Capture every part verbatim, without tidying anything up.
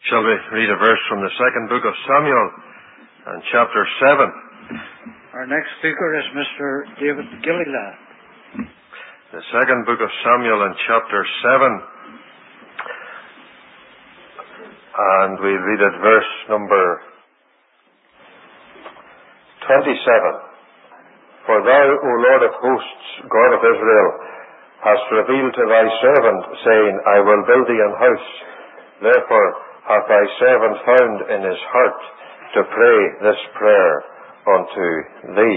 Shall we read a verse from the second book of Samuel and chapter seven? Our next speaker is Mister David Gilliland. The second book of Samuel and chapter seven. And we read at verse number twenty-seven. For thou, O Lord of hosts, God of Israel, hast revealed to thy servant, saying, I will build thee an house. Therefore hath thy servant found in his heart to pray this prayer unto thee.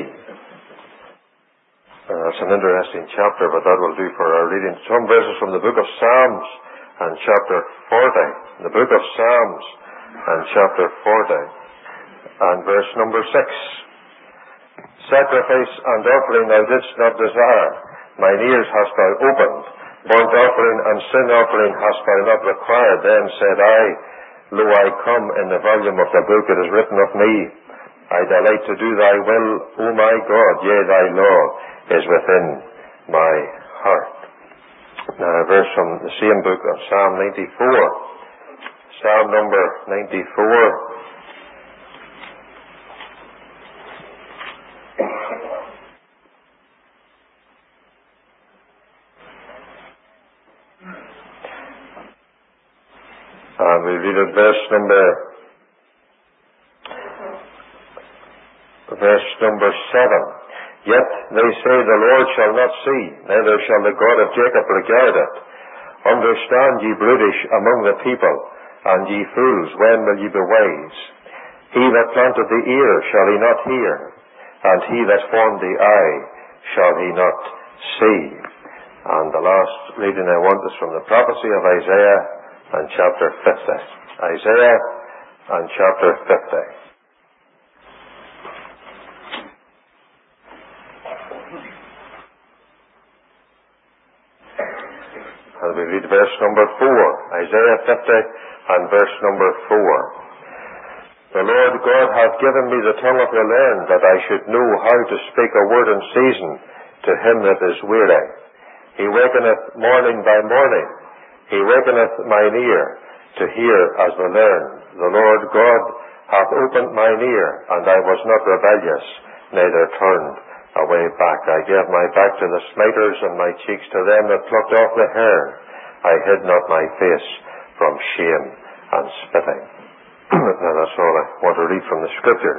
Uh, that's an interesting chapter, but that will do for our reading. Some verses from the book of Psalms and chapter forty. The book of Psalms and chapter forty and verse number six. Sacrifice and offering thou didst not desire, mine ears hast thou opened. Burnt offering and sin offering hast thou not required. Then said I, Lo, I come, in the volume of the book it is written of me. I delight to do thy will, O my God, yea, thy law is within my heart. Now a verse from the same book of Psalm ninety-four. Psalm number ninety-four. And we read at verse number verse number seven. Yet they say, the Lord shall not see, neither shall the God of Jacob regard it. Understand, ye brutish among the people, and ye fools, when will ye be wise? He that planted the ear, shall he not hear? And he that formed the eye, shall he not see? And the last reading I want is from the prophecy of Isaiah and chapter fifty. Isaiah and chapter fifty. And we read verse number four. Isaiah fifty and verse number four. The Lord God hath given me the tongue of the learned, that I should know how to speak a word in season to him that is weary. He wakeneth morning by morning. He wakeneth mine ear to hear as the learned. The Lord God hath opened mine ear, and I was not rebellious, neither turned away back. I gave my back to the smiters, and my cheeks to them that plucked off the hair. I hid not my face from shame and spitting. Now that's all I want to read from the Scriptures.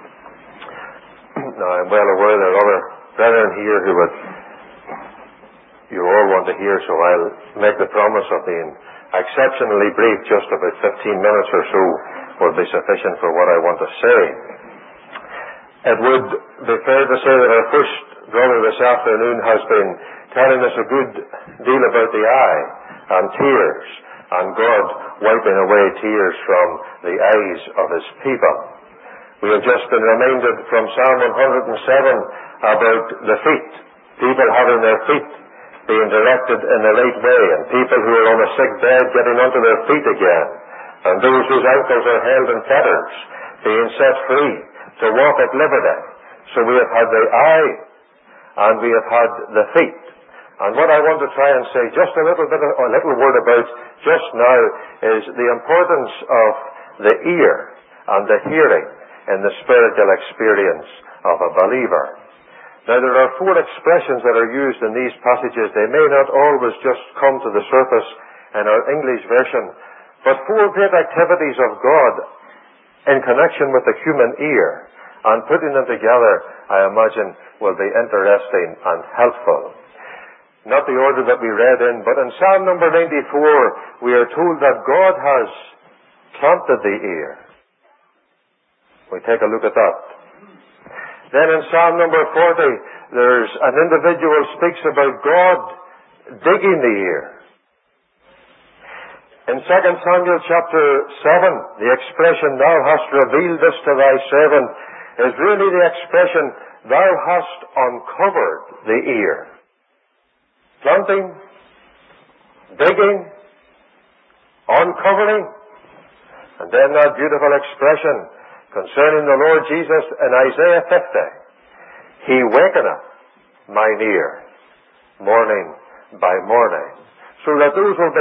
Now I'm well aware there are other brethren here who would you all want to hear, so I'll make the promise of being exceptionally brief. Just about fifteen minutes or so will be sufficient for what I want to say. It would be fair to say that our first brother this afternoon has been telling us a good deal about the eye and tears, and God wiping away tears from the eyes of his people. We have just been reminded from Psalm one hundred seven about the feet, people having their feet being directed in the right way, and people who are on a sick bed getting onto their feet again, and those whose ankles are held in fetters being set free to walk at liberty. So we have had the eye, and we have had the feet. And what I want to try and say just a little bit, a little word about just now is the importance of the ear and the hearing in the spiritual experience of a believer. Now there are four expressions that are used in these passages. They may not always just come to the surface in our English version, but four great activities of God in connection with the human ear, and putting them together, I imagine, will be interesting and helpful. Not the order that we read in, but in Psalm number ninety-four, we are told that God has planted the ear. We take a look at that. Then in Psalm number forty, there's an individual speaks about God digging the ear. In Second Samuel chapter seven, the expression, thou hast revealed this to thy servant, is really the expression, thou hast uncovered the ear. Planting, digging, uncovering, and then that beautiful expression concerning the Lord Jesus in Isaiah fifty. He wakeneth mine ear, morning by morning. So that those will be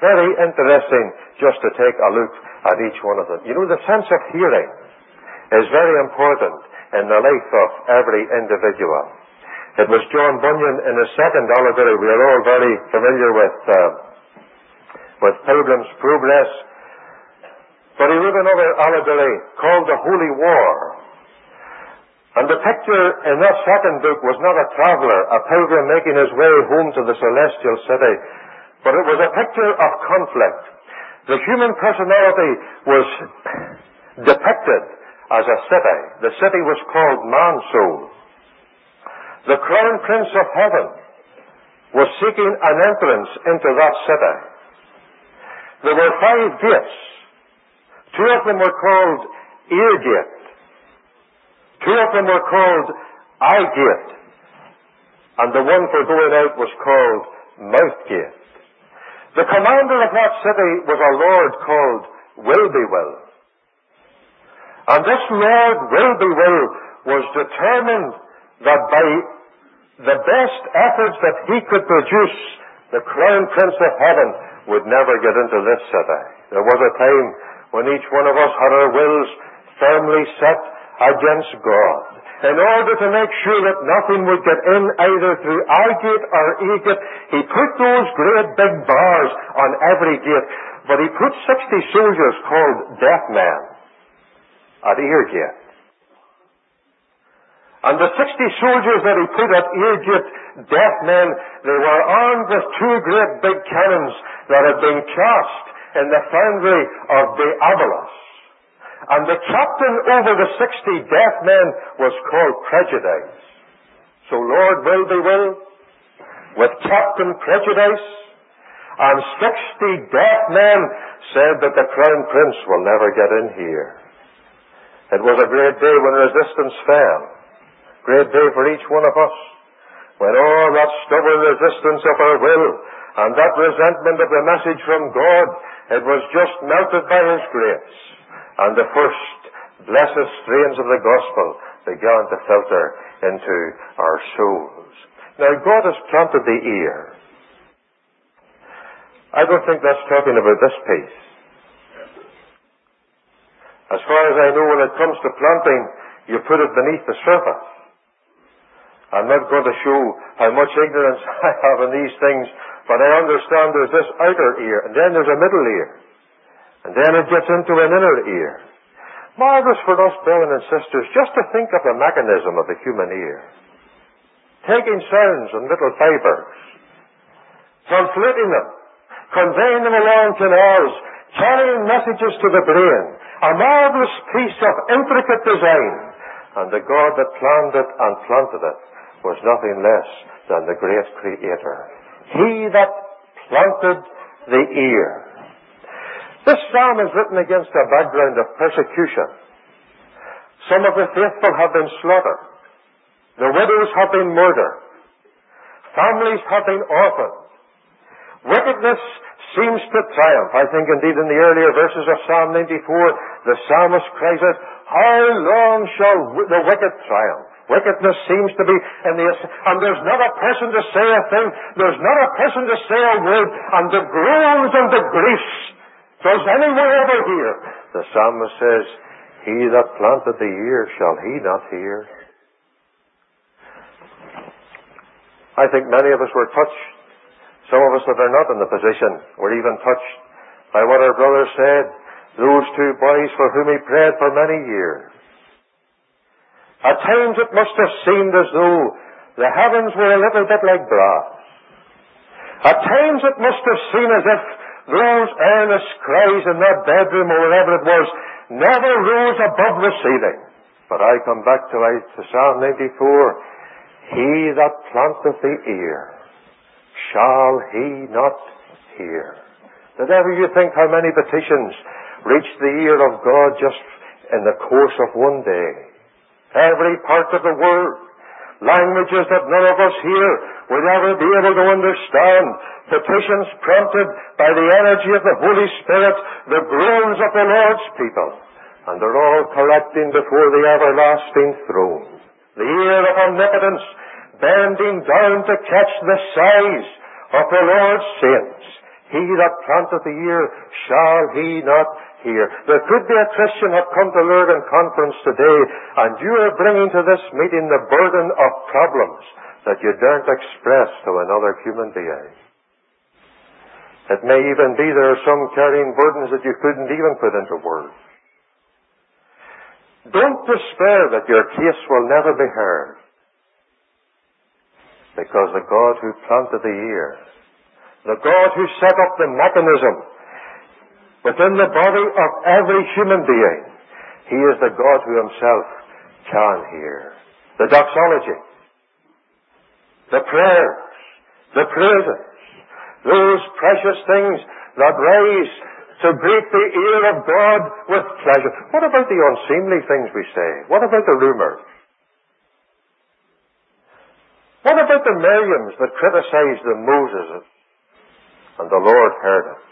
very interesting just to take a look at each one of them. You know, the sense of hearing is very important in the life of every individual. It was John Bunyan in his second allegory. We are all very familiar with, uh, with Pilgrim's Progress. But he wrote another allegory called The Holy War. And the picture in that second book was not a traveller, a pilgrim making his way home to the celestial city, but it was a picture of conflict. The human personality was depicted as a city. The city was called Mansoul. The crown prince of heaven was seeking an entrance into that city. There were five gates. Two of them were called Ear Gate. Two of them were called Eye Gate. And the one for going out was called Mouth Gate. The commander of that city was a lord called Will-be-Will. And this Lord Will-be-Will was determined that by the best efforts that he could produce, the crown prince of heaven would never get into this city. There was a time when each one of us had our wills firmly set against God, in order to make sure that nothing would get in either through eye gate or ear gate. He put those great big bars on every gate, but he put sixty soldiers called deaf men at ear gate. And the sixty soldiers that he put at ear gate, deaf men, they were armed with two great big cannons that had been cast in the foundry of Diabolus. And the captain over the sixty deaf men was called Prejudice. So Lord Will-be-Will, with Captain Prejudice, and sixty deaf men said that the crown prince will never get in here. It was a great day when resistance fell. Great day for each one of us. When all that stubborn resistance of our will and that resentment of the message from God, it was just melted by His grace. And the first blessed strains of the gospel began to filter into our souls. Now, God has planted the ear. I don't think that's talking about this piece. As far as I know, when it comes to planting, you put it beneath the surface. I'm not going to show how much ignorance I have in these things, but I understand there's this outer ear, and then there's a middle ear. And then it gets into an inner ear. Marvelous for us, brethren and sisters, just to think of the mechanism of the human ear. Taking sounds in little fibers, translating them, conveying them along canals, carrying messages to the brain. A marvelous piece of intricate design. And the God that planned it and planted it was nothing less than the great Creator. He that planted the ear. This psalm is written against a background of persecution. Some of the faithful have been slaughtered. The widows have been murdered. Families have been orphaned. Wickedness seems to triumph. I think indeed in the earlier verses of Psalm ninety-four, the psalmist cries out, how long shall the wicked triumph? Wickedness seems to be in the... And there's not a person to say a thing. There's not a person to say a word. And the groans and the griefs does anyone ever hear? The psalmist says, he that planted the ear, shall he not hear? I think many of us were touched. Some of us that are not in the position were even touched by what our brother said. Those two boys for whom he prayed for many years. At times it must have seemed as though the heavens were a little bit like brass. At times it must have seemed as if those earnest cries in that bedroom or wherever it was never rose above the ceiling. But I come back to, to Psalm ninety-four. He that planteth the ear, shall he not hear? Did ever you think how many petitions reached the ear of God just in the course of one day? Every part of the world, languages that none of us here would ever be able to understand, petitions prompted by the energy of the Holy Spirit, the groans of the Lord's people, and they're all collecting before the everlasting throne. The ear of omnipotence bending down to catch the sighs of the Lord's saints. He that planteth the ear, shall he not hear? There could be a Christian have come to Lurgan Conference today, and you are bringing to this meeting the burden of problems that you daren't express to another human being. It may even be there are some carrying burdens that you couldn't even put into words. Don't despair that your case will never be heard, because the God who planted the ear, the God who set up the mechanism within the body of every human being, He is the God who Himself can hear. The doxology, the prayers, the praises, those precious things that rise to greet the ear of God with pleasure. What about the unseemly things we say? What about the rumors? What about the Miriams that criticized the Moses and the Lord heard it?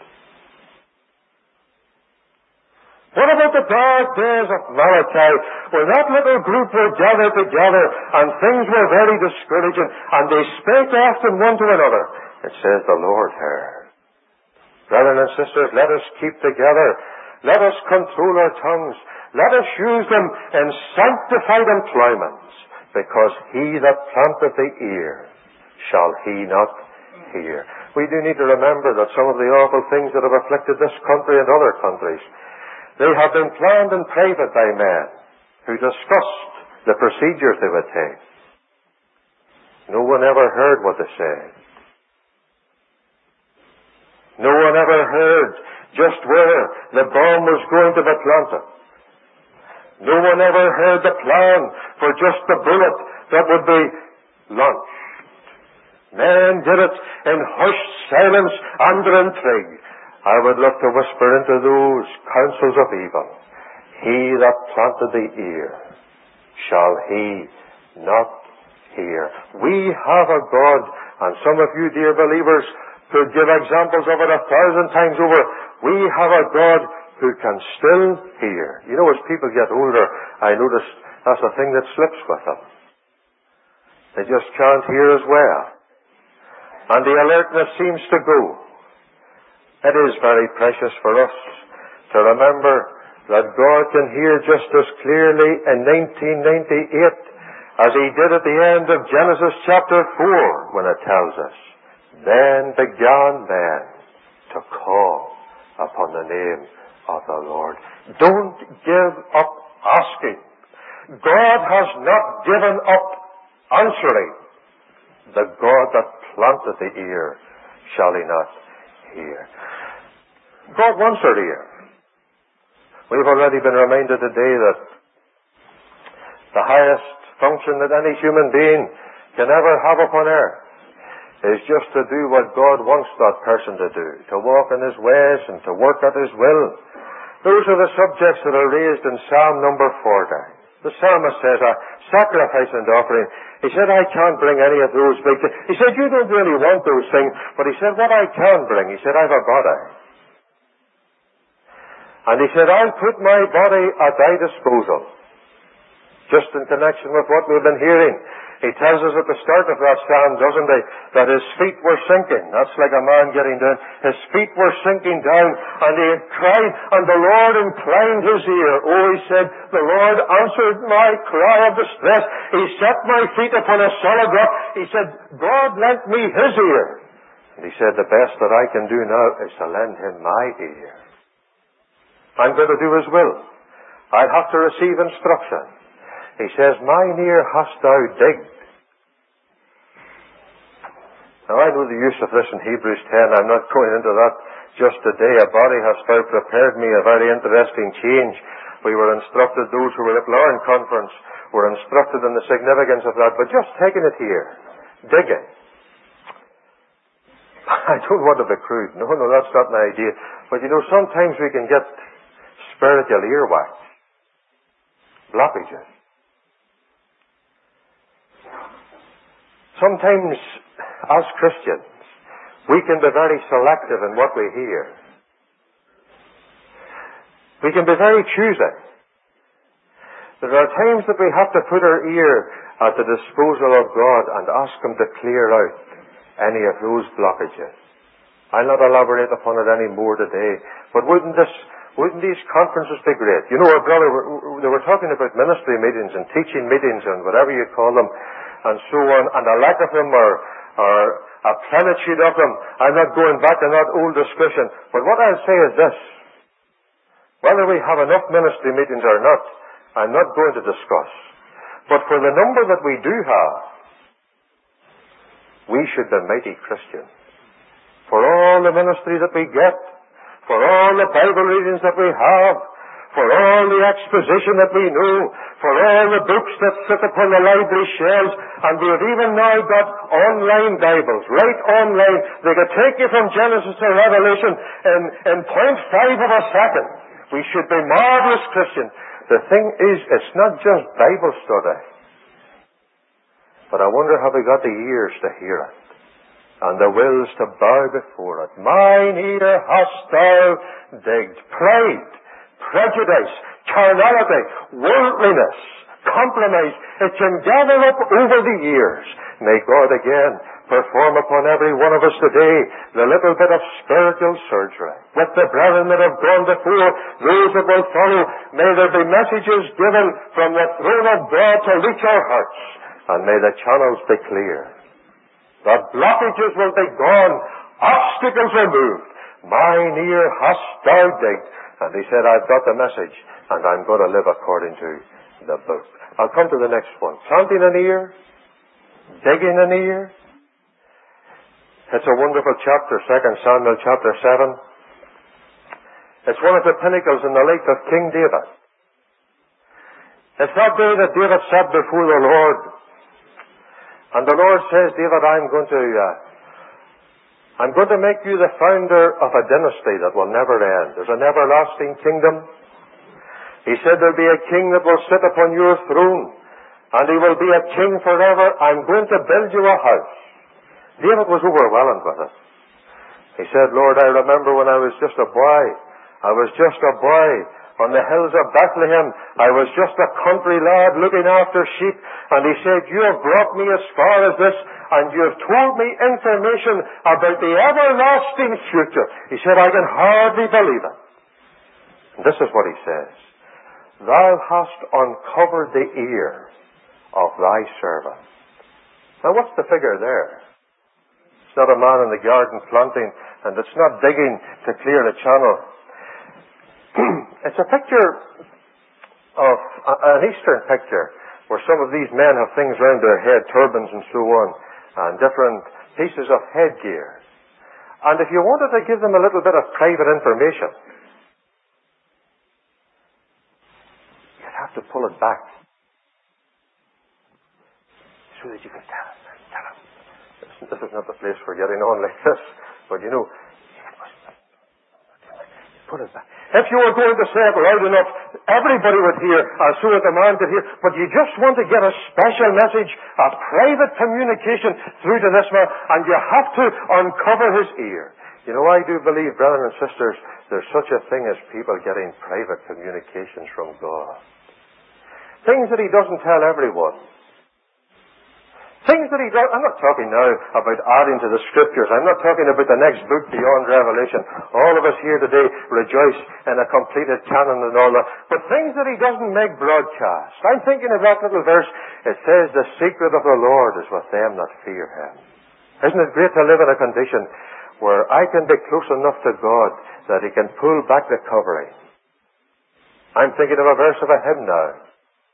What about the dark days of Malachi, when that little group were gathered together and things were very discouraging, and they spake often one to another? It says the Lord heard. Brethren and sisters, let us keep together. Let us control our tongues. Let us use them in sanctified employments, because he that planteth the ear, shall he not hear. We do need to remember that some of the awful things that have afflicted this country and other countries, they have been planned in private by men who discussed the procedures they would take. No one ever heard what they said. No one ever heard just where the bomb was going to be planted. No one ever heard the plan for just the bullet that would be launched. Men did it in hushed silence under intrigue. I would love to whisper into those counsels of evil. He that planted the ear, shall he not hear? We have a God, and some of you, dear believers, could give examples of it a thousand times over. We have a God who can still hear. You know, as people get older, I notice that's a thing that slips with them. They just can't hear as well. And the alertness seems to go. It is very precious for us to remember that God can hear just as clearly in nineteen ninety-eight as He did at the end of Genesis chapter four, when it tells us, then began men to call upon the name of the Lord. Don't give up asking. God has not given up answering. The God that planted the ear, shall he not hear? God wants our ear. We've already been reminded today that the highest function that any human being can ever have upon earth is just to do what God wants that person to do, to walk in His ways and to work at His will. Those are the subjects that are raised in Psalm number forty. The psalmist says, a sacrifice and offering. He said, I can't bring any of those big things. He said, you don't really want those things. But he said, what I can bring, he said, I've a body. And he said, I'll put my body at thy disposal. Just in connection with what we've been hearing. He tells us at the start of that psalm, doesn't he, that his feet were sinking. That's like a man getting down. His feet were sinking down, and he had cried, and the Lord inclined his ear. Oh, he said, the Lord answered my cry of distress. He set my feet upon a solid rock. He said, God lent me his ear. And he said, the best that I can do now is to lend him my ear. I'm going to do his will. I'll have to receive instruction. He says, mine ear hast thou digged. Now, I know the use of this in Hebrews ten. I'm not going into that just today. A body hast thou prepared me, a very interesting change. We were instructed, those who were at Lauren Conference were instructed in the significance of that. But just taking it here, digging. I don't want to be crude. No, no, that's not my idea. But you know, sometimes we can get spiritual earwax, blockages. Sometimes, as Christians, we can be very selective in what we hear. We can be very choosy. There are times that we have to put our ear at the disposal of God and ask Him to clear out any of those blockages. I'll not elaborate upon it any more today. But wouldn't this, wouldn't these conferences be great? You know, our brother, they were talking about ministry meetings and teaching meetings and whatever you call them, and so on, and a lack of them or, or a plenitude of them. I'm not going back to that old discussion. But what I'll say is this. Whether we have enough ministry meetings or not, I'm not going to discuss. But for the number that we do have, we should be mighty Christians. For all the ministry that we get, for all the Bible readings that we have, for all the exposition that we know, for all the books that sit upon the library shelves, and we have even now got online Bibles, right online. They can take you from Genesis to Revelation in, in point five of a second. We should be marvelous Christians. The thing is, it's not just Bible study. But I wonder, have we got the ears to hear it? And the wills to bow before it. Mine ear hast thou digged. Pride, prejudice, carnality, worldliness, compromise. It can gather up over the years. May God again perform upon every one of us today the little bit of spiritual surgery. With the brethren that have gone before, those that will follow, may there be messages given from the throne of God to reach our hearts. And may the channels be clear. The blockages will be gone. Obstacles removed. Mine ear hast thou digged. And he said, I've got the message, and I'm going to live according to the book. I'll come to the next one. Planting an ear. Digging an ear. It's a wonderful chapter, Second Samuel chapter seven. It's one of the pinnacles in the life of King David. It's that day that David sat before the Lord. And the Lord says, David, I'm going to, uh, I'm going to make you the founder of a dynasty that will never end. There's an everlasting kingdom. He said there'll be a king that will sit upon your throne, and he will be a king forever. I'm going to build you a house. David was overwhelmed with it. He said, Lord, I remember when I was just a boy. I was just a boy on the hills of Bethlehem. I was just a country lad looking after sheep. And he said, you have brought me as far as this, and you have told me information about the everlasting future. He said, I can hardly believe it. And this is what he says. Thou hast uncovered the ear of thy servant. Now what's the figure there? It's not a man in the garden planting, and it's not digging to clear the channel. It's a picture of, an Eastern picture, where some of these men have things round their head, turbans and so on, and different pieces of headgear. And if you wanted to give them a little bit of private information, you'd have to pull it back, so that you could tell them, tell them. This is not the place for getting on like this, but you know, put it back. If you were going to say it loud enough, everybody would hear, and so that the man could hear. But you just want to get a special message, a private communication through to this man, and you have to uncover his ear. You know, I do believe, brothers and sisters, there's such a thing as people getting private communications from God. Things that he doesn't tell everyone. Things that he does. I'm not talking now about adding to the scriptures. I'm not talking about the next book beyond Revelation. All of us here today rejoice in a completed canon and all that. But things that he doesn't make broadcast. I'm thinking of that little verse. It says, the secret of the Lord is with them that fear him. Isn't it great to live in a condition where I can be close enough to God that he can pull back the covering? I'm thinking of a verse of a hymn now.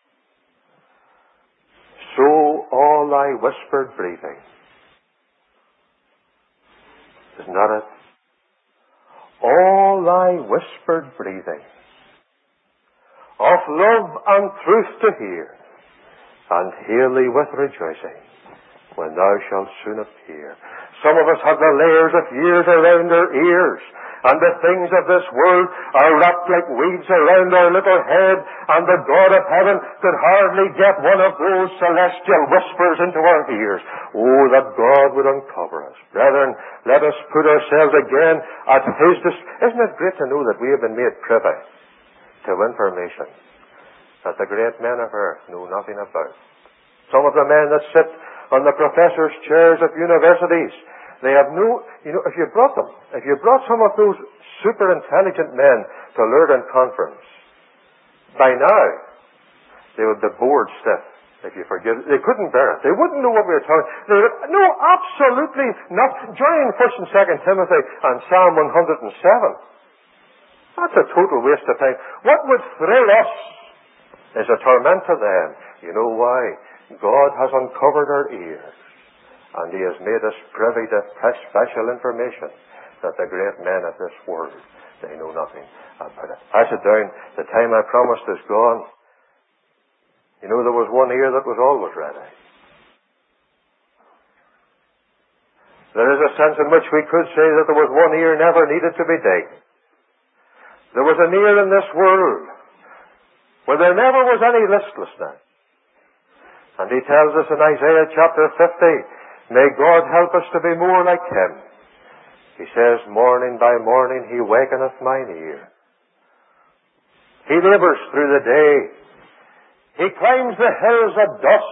So all thy whispered breathing, isn't that it? All thy whispered breathing of love and truth to hear, and hail thee with rejoicing when thou shalt soon appear. Some of us have the layers of years around our ears, and the things of this world are wrapped like weeds around our little head, and the God of heaven could hardly get one of those celestial whispers into our ears. Oh, that God would uncover us. Brethren, let us put ourselves again at his dis- Isn't it great to know that we have been made privy to information that the great men of earth know nothing about? Some of the men that sit on the professors' chairs of universities, They have no, you know, if you brought them, if you brought some of those super intelligent men to Lurgan Conference, by now, they would be bored stiff, if you forgive. They couldn't bear it. They wouldn't know what we were talking. They would, no, absolutely not. Join First and Second Timothy and Psalm one hundred seven. That's a total waste of time. What would thrill us is a torment to them. You know why? God has uncovered our ears, and He has made us privy to special information that the great men of this world, they know nothing about it. I sit down, the time I promised is gone. You know, there was one ear that was always ready. There is a sense in which we could say that there was one ear never needed to be digged. There was an ear in this world where there never was any listlessness. And He tells us in Isaiah chapter fifty, may God help us to be more like Him. He says, morning by morning He wakeneth mine ear. He labours through the day. He climbs the hills at dusk.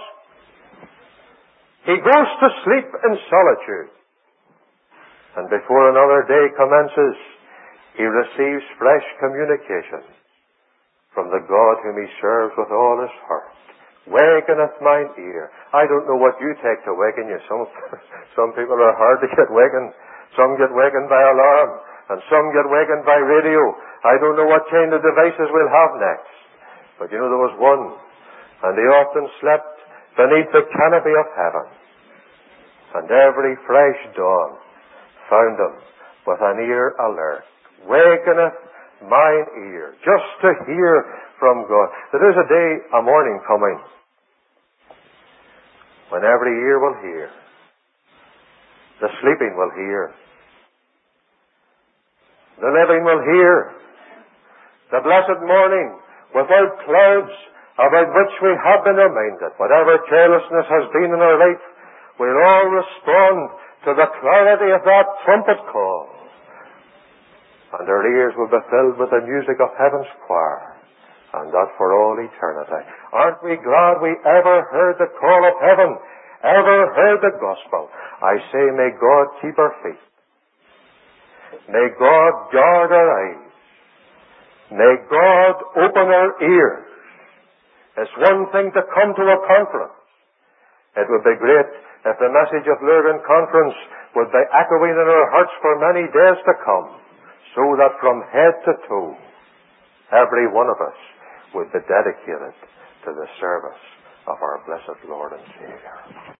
He goes to sleep in solitude. And before another day commences, he receives fresh communication from the God whom he serves with all his heart. Wakeneth mine ear. I don't know what you take to waken you. Some, some people are hard to get wakened. Some get wakened by alarm. And some get wakened by radio. I don't know what kind of devices we'll have next. But you know, there was one, and he often slept beneath the canopy of heaven. And every fresh dawn found him with an ear alert. Wakeneth mine ear, just to hear from God. There is a day, a morning coming, when every ear will hear. The sleeping will hear. The living will hear. The blessed morning, without clouds, about which we have been reminded. Whatever carelessness has been in our life, we'll all respond to the clarity of that trumpet call. And our ears will be filled with the music of heaven's choir, and that for all eternity. Aren't we glad we ever heard the call of heaven, ever heard the gospel? I say, may God keep our feet. May God guard our eyes. May God open our ears. It's one thing to come to a conference. It would be great if the message of Lurgan Conference would be echoing in our hearts for many days to come, so that from head to toe, every one of us would be dedicated to the service of our blessed Lord and Savior.